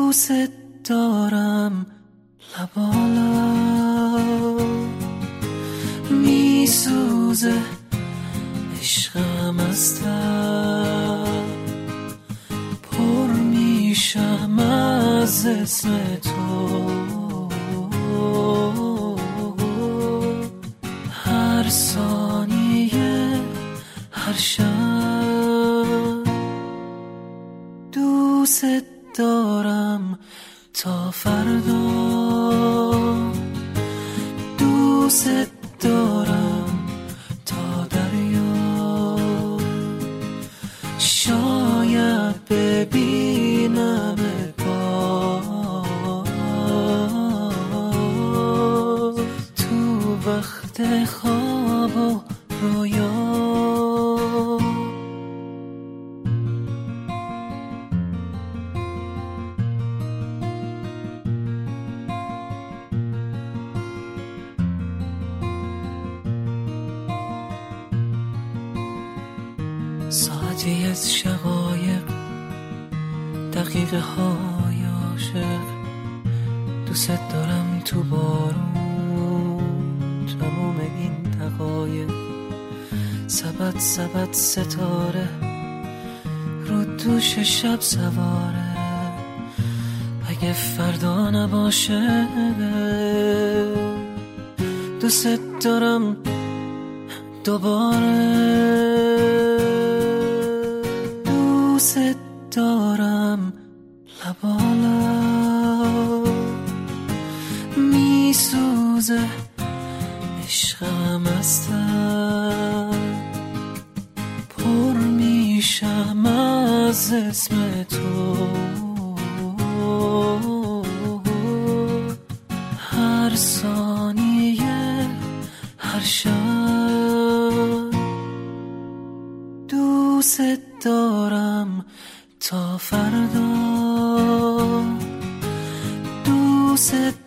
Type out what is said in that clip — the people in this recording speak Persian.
دوست دارم لبالا میسوزه عشقم از تب پر میشم از اسم تو هر ثانیه هر شب دوست دارم تا فردا دوست دارم تا دریا شاید ببینم باز تو وقت خواب و رویا ساعتی از شقایق دقیقه های عاشق دوست دارم تو بارون تموم این دقایق سبد سبد ستاره رو دوش شب سواره اگه فردا نباشه دوست دارم دوباره دوست دارم لبالا میسوزه عشقم از تب پر میشم از اسم تو هر ثانیه هر شب دوست دارم تا فردا دوست